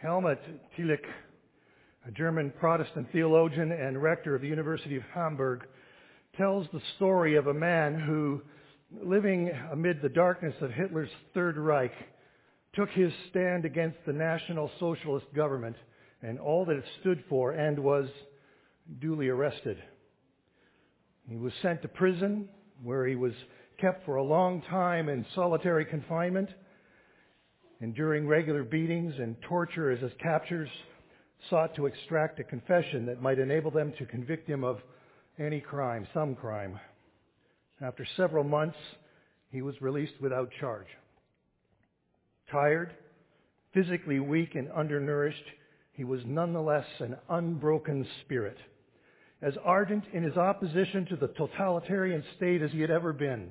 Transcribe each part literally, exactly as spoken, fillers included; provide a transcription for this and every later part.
Helmut Tillich, a German Protestant theologian and rector of the University of Hamburg, tells the story of a man who, living amid the darkness of Hitler's Third Reich, took his stand against the National Socialist government and all that it stood for, and was duly arrested. He was sent to prison, where he was kept for a long time in solitary confinement, enduring regular beatings and torture as his captors sought to extract a confession that might enable them to convict him of any crime, some crime. After several months, he was released without charge. Tired, physically weak and undernourished, he was nonetheless an unbroken spirit, as ardent in his opposition to the totalitarian state as he had ever been.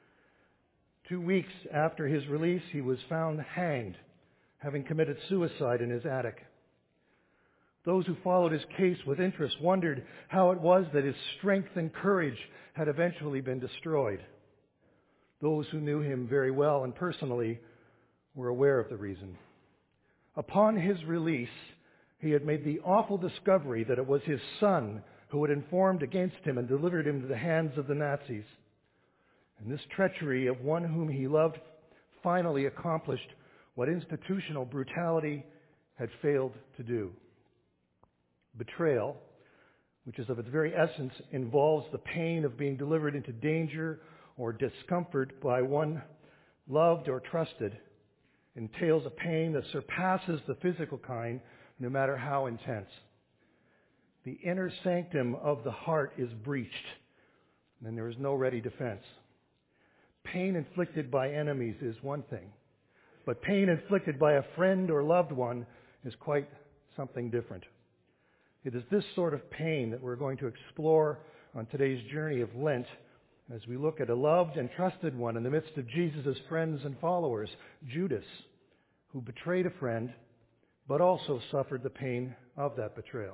Two weeks after his release, he was found hanged, having committed suicide in his attic. Those who followed his case with interest wondered how it was that his strength and courage had eventually been destroyed. Those who knew him very well and personally were aware of the reason. Upon his release, he had made the awful discovery that it was his son who had informed against him and delivered him to the hands of the Nazis. And this treachery of one whom he loved finally accomplished what institutional brutality had failed to do. Betrayal, which is of its very essence involves the pain of being delivered into danger or discomfort by one loved or trusted, entails a pain that surpasses the physical kind, no matter how intense. The inner sanctum of the heart is breached, and there is no ready defense. Pain inflicted by enemies is one thing, but pain inflicted by a friend or loved one is quite something different. It is this sort of pain that we're going to explore on today's journey of Lent as we look at a loved and trusted one in the midst of Jesus' friends and followers, Judas, who betrayed a friend, but also suffered the pain of that betrayal.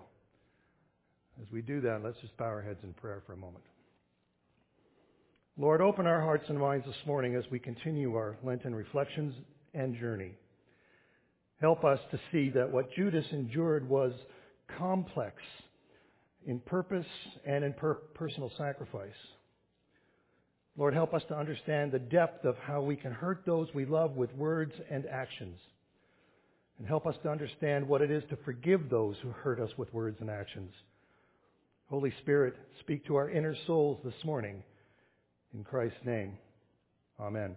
As we do that, let's just bow our heads in prayer for a moment. Lord, open our hearts and minds this morning as we continue our Lenten reflections and journey. Help us to see that what Judas endured was complex in purpose and in per- personal sacrifice. Lord, help us to understand the depth of how we can hurt those we love with words and actions. And help us to understand what it is to forgive those who hurt us with words and actions. Holy Spirit, speak to our inner souls this morning. In Christ's name, amen.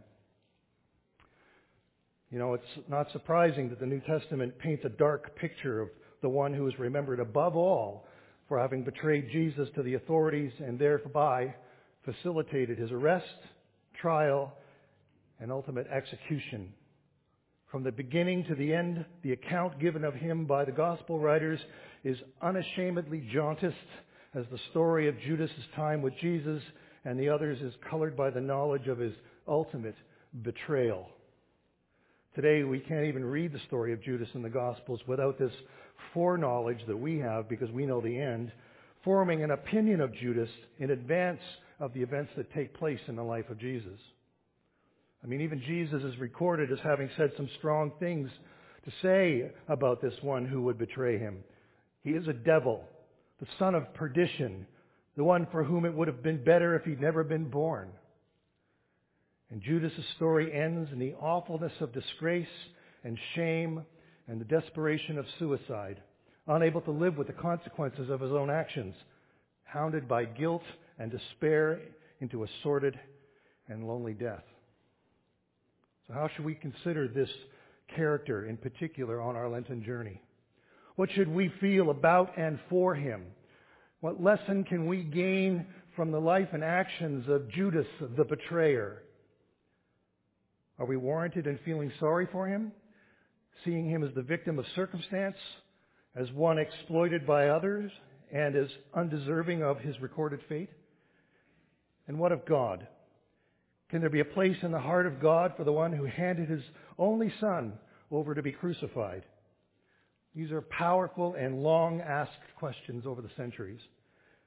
You know, it's not surprising that the New Testament paints a dark picture of the one who is remembered above all for having betrayed Jesus to the authorities and thereby facilitated his arrest, trial, and ultimate execution. From the beginning to the end, the account given of him by the gospel writers is unashamedly jauntist, as the story of Judas' time with Jesus and the others is colored by the knowledge of his ultimate betrayal. Today, we can't even read the story of Judas in the Gospels without this foreknowledge that we have, because we know the end, forming an opinion of Judas in advance of the events that take place in the life of Jesus. I mean, even Jesus is recorded as having said some strong things to say about this one who would betray him. He is a devil, the son of perdition, the one for whom it would have been better if he'd never been born. And Judas' story ends in the awfulness of disgrace and shame and the desperation of suicide, unable to live with the consequences of his own actions, hounded by guilt and despair into a sordid and lonely death. So how should we consider this character in particular on our Lenten journey? What should we feel about and for him? What lesson can we gain from the life and actions of Judas the betrayer? Are we warranted in feeling sorry for him, seeing him as the victim of circumstance, as one exploited by others, and as undeserving of his recorded fate? And what of God? Can there be a place in the heart of God for the one who handed his only son over to be crucified? These are powerful and long-asked questions over the centuries.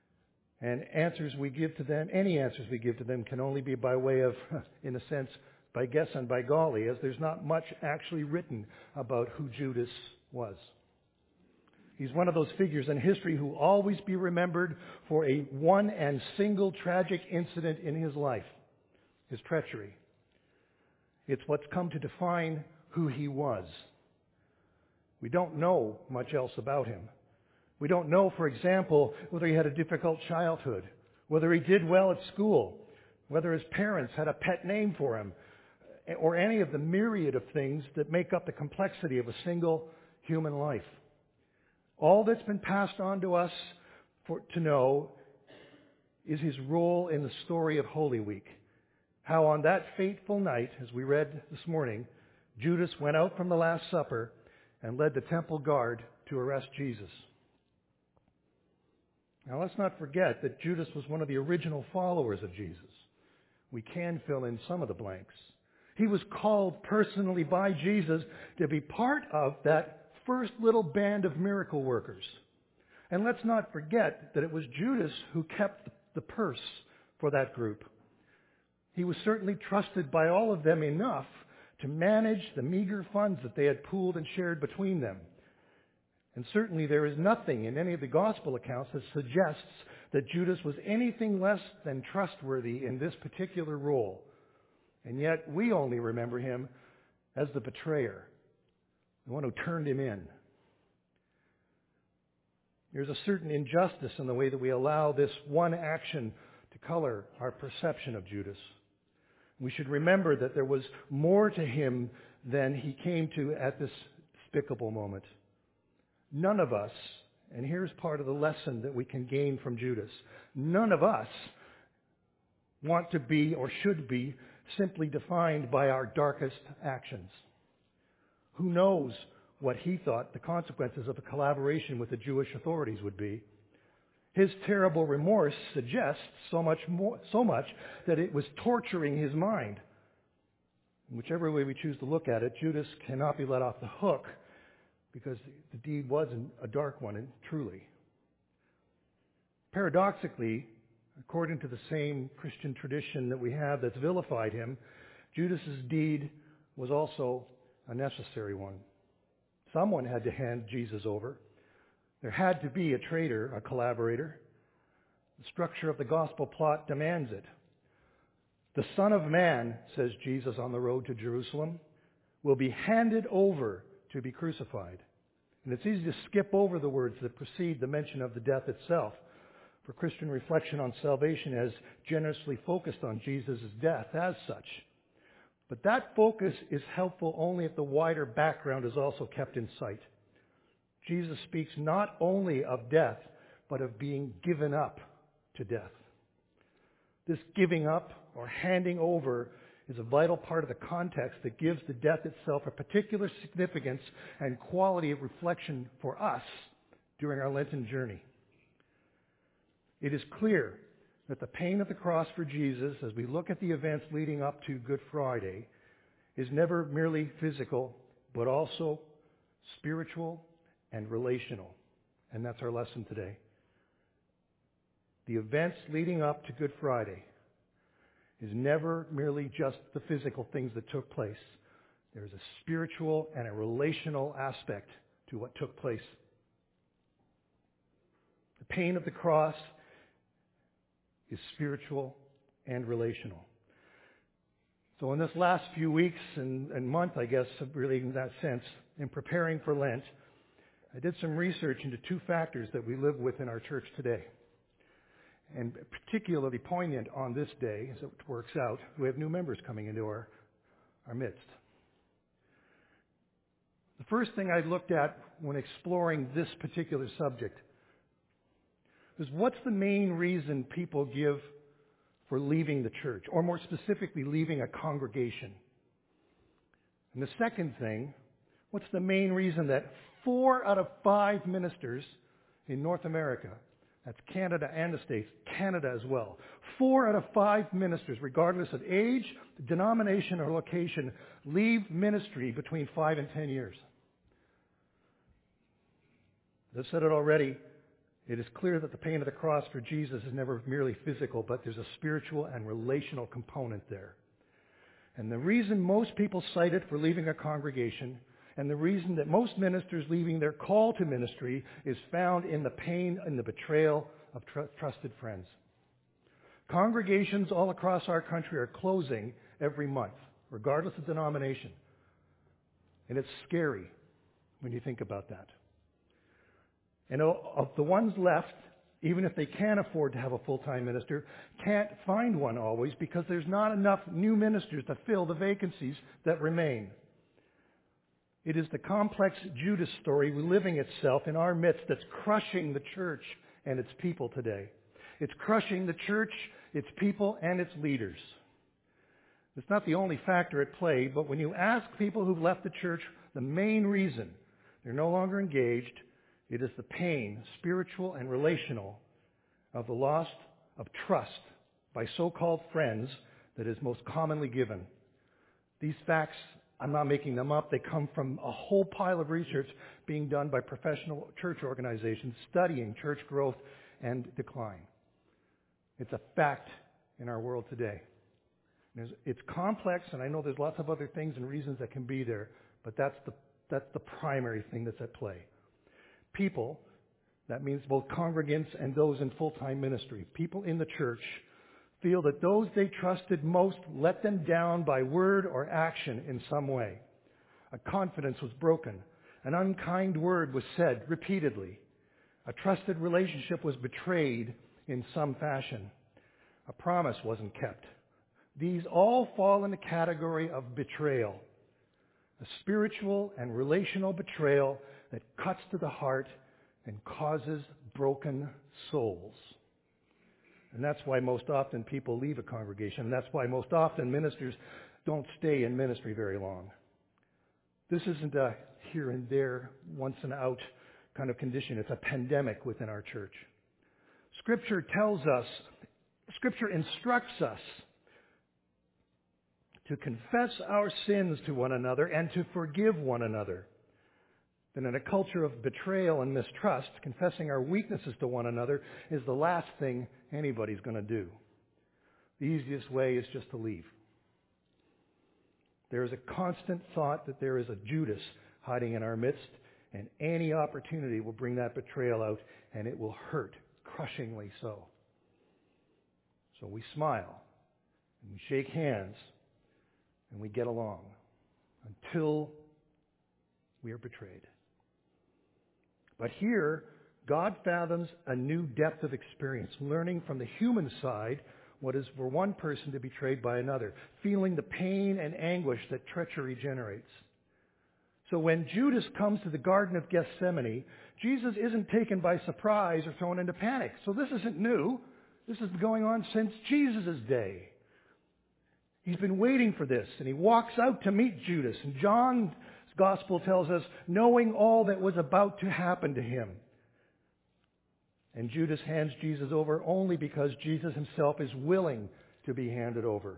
And answers we give to them, any answers we give to them, can only be by way of, in a sense, by guess and by golly, as there's not much actually written about who Judas was. He's one of those figures in history who will always be remembered for a one and single tragic incident in his life, his treachery. It's what's come to define who he was. We don't know much else about him. We don't know, for example, whether he had a difficult childhood, whether he did well at school, whether his parents had a pet name for him, or any of the myriad of things that make up the complexity of a single human life. All that's been passed on to us for, to know is his role in the story of Holy Week. How on that fateful night, as we read this morning, Judas went out from the Last Supper and led the temple guard to arrest Jesus. Now let's not forget that Judas was one of the original followers of Jesus. We can fill in some of the blanks. He was called personally by Jesus to be part of that first little band of miracle workers. And let's not forget that it was Judas who kept the purse for that group. He was certainly trusted by all of them enough to manage the meager funds that they had pooled and shared between them. And certainly there is nothing in any of the gospel accounts that suggests that Judas was anything less than trustworthy in this particular role. And yet we only remember him as the betrayer, the one who turned him in. There's a certain injustice in the way that we allow this one action to color our perception of Judas. We should remember that there was more to him than he came to at this despicable moment. None of us, and here's part of the lesson that we can gain from Judas, none of us want to be or should be simply defined by our darkest actions. Who knows what he thought the consequences of a collaboration with the Jewish authorities would be? His terrible remorse suggests so much more, so much that it was torturing his mind. Whichever way we choose to look at it, Judas cannot be let off the hook because the deed was a dark one, and truly. Paradoxically, according to the same Christian tradition that we have that's vilified him, Judas's deed was also a necessary one. Someone had to hand Jesus over. There had to be a traitor, a collaborator. The structure of the gospel plot demands it. The Son of Man, says Jesus on the road to Jerusalem, will be handed over to be crucified. And it's easy to skip over the words that precede the mention of the death itself, for Christian reflection on salvation has generously focused on Jesus' death as such. But that focus is helpful only if the wider background is also kept in sight. Jesus speaks not only of death, but of being given up to death. This giving up or handing over is a vital part of the context that gives the death itself a particular significance and quality of reflection for us during our Lenten journey. It is clear that the pain of the cross for Jesus, as we look at the events leading up to Good Friday, is never merely physical, but also spiritual and relational. And that's our lesson today. The events leading up to Good Friday is never merely just the physical things that took place. There's a spiritual and a relational aspect to what took place. The pain of the cross is spiritual and relational. So in this last few weeks and, and month, I guess, really in that sense, in preparing for Lent, I did some research into two factors that we live with in our church today. And particularly poignant on this day, as it works out, we have new members coming into our, our midst. The first thing I looked at when exploring this particular subject is what's the main reason people give for leaving the church, or more specifically, leaving a congregation? And the second thing, what's the main reason that four out of five ministers in North America, that's Canada and the States, Canada as well, four out of five ministers, regardless of age, denomination, or location, leave ministry between five and ten years? I've said it already. It is clear that the pain of the cross for Jesus is never merely physical, but there's a spiritual and relational component there. And the reason most people cite it for leaving a congregation, and the reason that most ministers leaving their call to ministry, is found in the pain and the betrayal of tr- trusted friends. Congregations all across our country are closing every month, regardless of denomination. And it's scary when you think about that. And of the ones left, even if they can afford to have a full-time minister, can't find one always because there's not enough new ministers to fill the vacancies that remain. It is the complex Judas story reliving itself in our midst that's crushing the church and its people today. It's crushing the church, its people, and its leaders. It's not the only factor at play, but when you ask people who've left the church the main reason they're no longer engaged, it is the pain, spiritual and relational, of the loss of trust by so-called friends that is most commonly given. These facts, I'm not making them up. They come from a whole pile of research being done by professional church organizations studying church growth and decline. It's a fact in our world today. It's complex, and I know there's lots of other things and reasons that can be there, but that's the, that's the primary thing that's at play. People, that means both congregants and those in full-time ministry, people in the church feel that those they trusted most let them down by word or action in some way. A confidence was broken. An unkind word was said repeatedly. A trusted relationship was betrayed in some fashion. A promise wasn't kept. These all fall in the category of betrayal. A spiritual and relational betrayal that cuts to the heart and causes broken souls. And that's why most often people leave a congregation. That's why most often ministers don't stay in ministry very long. This isn't a here and there, once and out kind of condition. It's a pandemic within our church. Scripture tells us, Scripture instructs us to confess our sins to one another and to forgive one another. Then in a culture of betrayal and mistrust, confessing our weaknesses to one another is the last thing anybody's going to do. The easiest way is just to leave. There is a constant thought that there is a Judas hiding in our midst, and any opportunity will bring that betrayal out, and it will hurt, crushingly so. So we smile, and we shake hands, and we get along until we are betrayed. But here, God fathoms a new depth of experience, learning from the human side what is for one person to be betrayed by another, feeling the pain and anguish that treachery generates. So when Judas comes to the Garden of Gethsemane, Jesus isn't taken by surprise or thrown into panic. So this isn't new. This has been going on since Jesus' day. He's been waiting for this, and he walks out to meet Judas. And John's Gospel tells us, knowing all that was about to happen to him. And Judas hands Jesus over only because Jesus himself is willing to be handed over.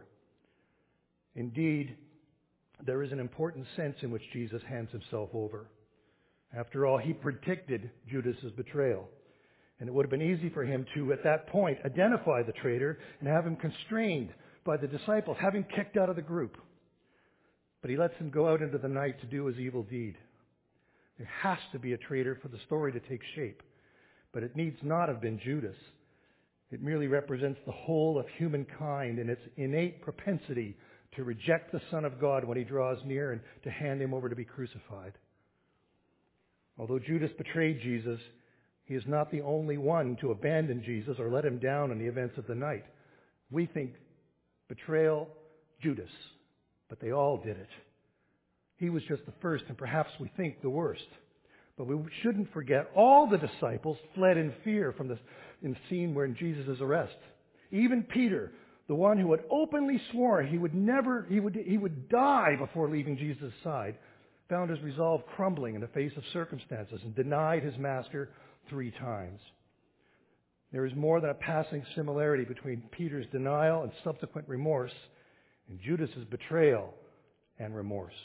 Indeed, there is an important sense in which Jesus hands himself over. After all, he predicted Judas' betrayal. And it would have been easy for him to, at that point, identify the traitor and have him constrained by the disciples, have him kicked out of the group. But he lets him go out into the night to do his evil deed. There has to be a traitor for the story to take shape. But it needs not have been Judas. It merely represents the whole of humankind and its innate propensity to reject the Son of God when he draws near and to hand him over to be crucified. Although Judas betrayed Jesus, he is not the only one to abandon Jesus or let him down in the events of the night. We think betrayal, Judas, but they all did it. He was just the first, and perhaps we think the worst. But we shouldn't forget all the disciples fled in fear from the, in the scene where in Jesus' arrest. Even Peter, the one who had openly sworn he would never, he would, he would die before leaving Jesus' side, found his resolve crumbling in the face of circumstances and denied his master three times. There is more than a passing similarity between Peter's denial and subsequent remorse and Judas' betrayal and remorse.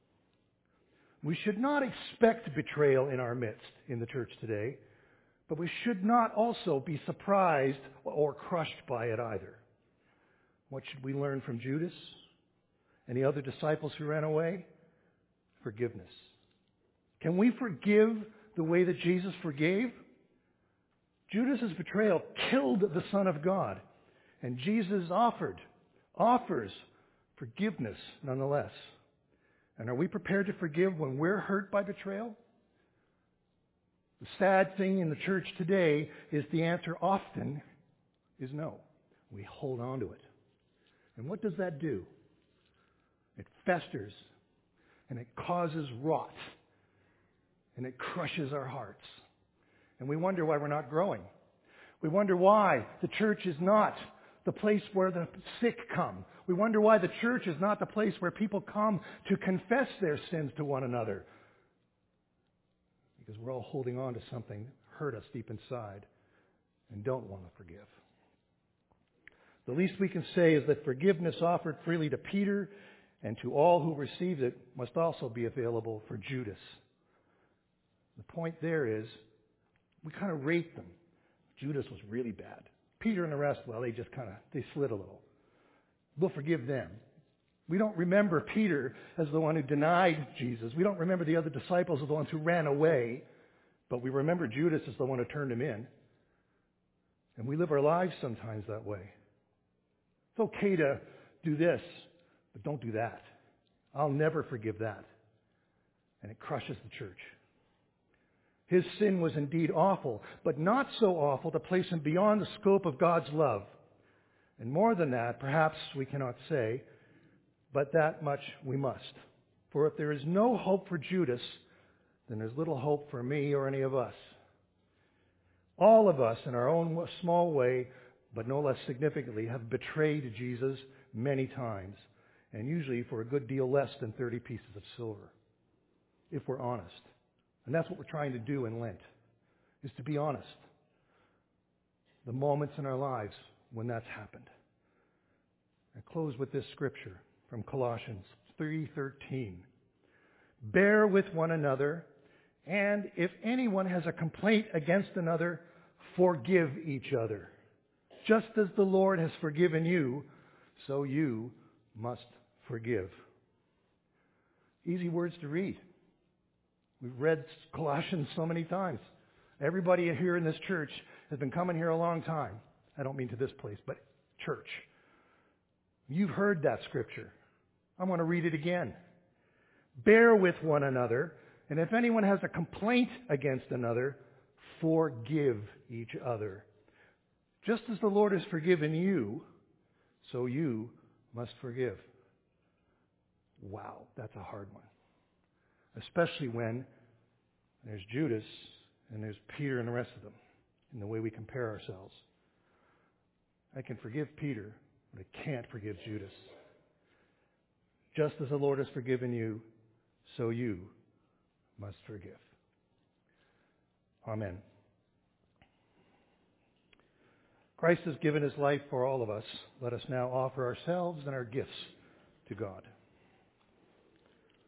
We should not expect betrayal in our midst in the church today, but we should not also be surprised or crushed by it either. What should we learn from Judas? And the other disciples who ran away? Forgiveness. Can we forgive the way that Jesus forgave? Judas' betrayal killed the Son of God. And Jesus offered, offers forgiveness nonetheless. And are we prepared to forgive when we're hurt by betrayal? The sad thing in the church today is the answer often is no. We hold on to it. And what does that do? It festers, and it causes rot, and it crushes our hearts. And we wonder why we're not growing. We wonder why the church is not the place where the sick come. We wonder why the church is not the place where people come to confess their sins to one another. Because we're all holding on to something that hurt us deep inside and don't want to forgive. The least we can say is that forgiveness offered freely to Peter and to all who received it must also be available for Judas. The point there is, we kind of rate them. Judas was really bad. Peter and the rest, well, they just kind of, they slid a little. We'll forgive them. We don't remember Peter as the one who denied Jesus. We don't remember the other disciples as the ones who ran away. But we remember Judas as the one who turned him in. And we live our lives sometimes that way. It's okay to do this, but don't do that. I'll never forgive that. And it crushes the church. His sin was indeed awful, but not so awful to place him beyond the scope of God's love. And more than that, perhaps we cannot say, but that much we must. For if there is no hope for Judas, then there's little hope for me or any of us. All of us, in our own small way, but no less significantly, have betrayed Jesus many times, and usually for a good deal less than thirty pieces of silver, if we're honest. And that's what we're trying to do in Lent, is to be honest. The moments in our lives when that's happened. I close with this scripture from Colossians three thirteen. Bear with one another, and if anyone has a complaint against another, forgive each other. Just as the Lord has forgiven you, so you must forgive. Easy words to read. We've read Colossians so many times. Everybody here in this church has been coming here a long time. I don't mean to this place, but church. You've heard that scripture. I want to read it again. Bear with one another, and if anyone has a complaint against another, forgive each other. Just as the Lord has forgiven you, so you must forgive. Wow, that's a hard one. Especially when there's Judas and there's Peter and the rest of them in the way we compare ourselves. I can forgive Peter, but I can't forgive Judas. Just as the Lord has forgiven you, so you must forgive. Amen. Christ has given his life for all of us. Let us now offer ourselves and our gifts to God.